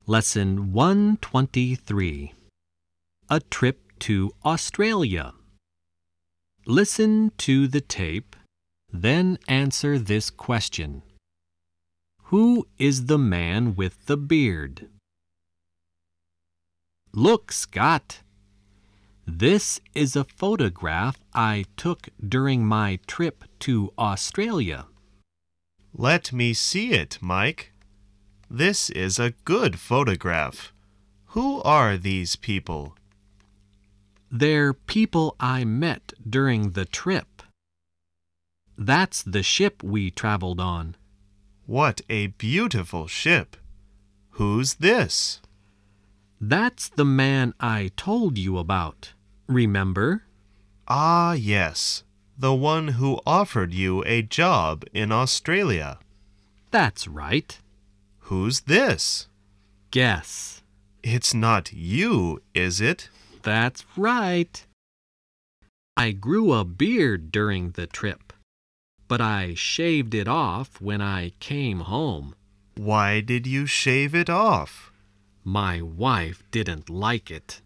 Lesson 123. A trip to Australia. Listen to the tape, then answer this question. Who is the man with the beard? Look, Scott. This is a photograph I took during my trip to Australia. Let me see it, Mike. This is a good photograph. Who are these people? They're people I met during the trip. That's the ship we traveled on. What a beautiful ship. Who's this? That's the man I told you about. Remember? Ah, yes. The one who offered you a job in Australia. That's right. Who's this? Guess. It's not you, is it? That's right. I grew a beard during the trip, but I shaved it off when I came home. Why did you shave it off? My wife didn't like it.